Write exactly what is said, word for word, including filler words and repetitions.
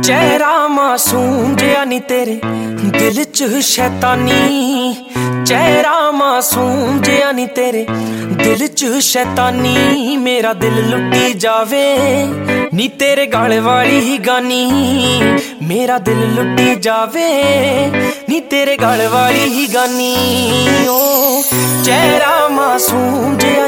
चेहरा मासूम जिया नी तेरे दिल च शैतानी, चेहरा मासूम जिया नी तेरे दिल च शैतानी। मेरा दिल लुटी जावे नी तेरे गल वाली ही गानी, मेरा दिल लुटी जावे नी तेरे गल वाली ही गानी। ओ चेहरा मासूम जिया